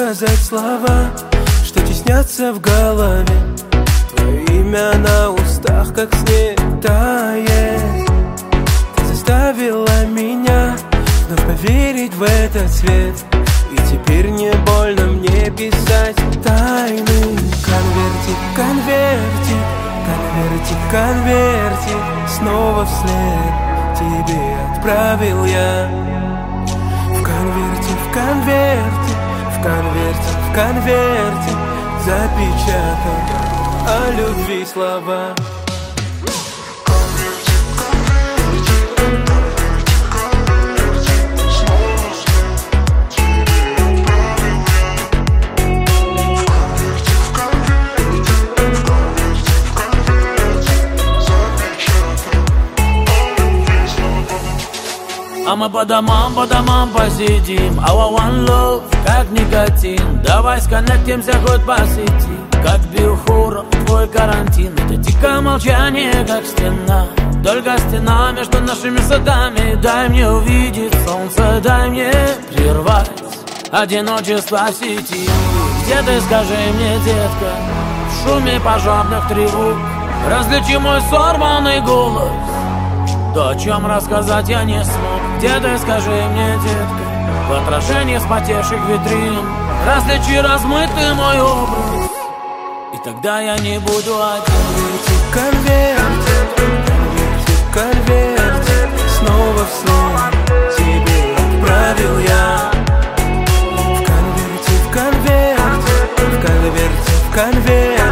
сказать слова, что теснятся в голове. Твое имя на устах, как снег тает. Ты заставила меня вновь поверить в этот свет. И теперь не больно мне писать тайны. Конвертик, конвертик, конвертик, конвертик, снова вслед тебе отправил я. В конверте, в конверте, в конверте, в конверте запечатал о любви слова. А мы по домам посидим. Our one love, как никотин. Давай сконнектимся хоть по сети. Как биохуров, твой карантин. Это дикое молчание, как стена. Только стена между нашими садами. Дай мне увидеть солнце, дай мне прервать одиночество сети. Где ты, скажи мне, детка? В шуме пожарных тревог различи мой сорванный голос. То, о чем рассказать я не смог. Где ты, скажи мне, детка? В отражении вспотевших витрин различи размытый мой образ. И тогда я не буду один. Конвертик, конвертик, конвертик, снова вслед тебе отправил я. В конверте, в конверте, в конверте, в конверте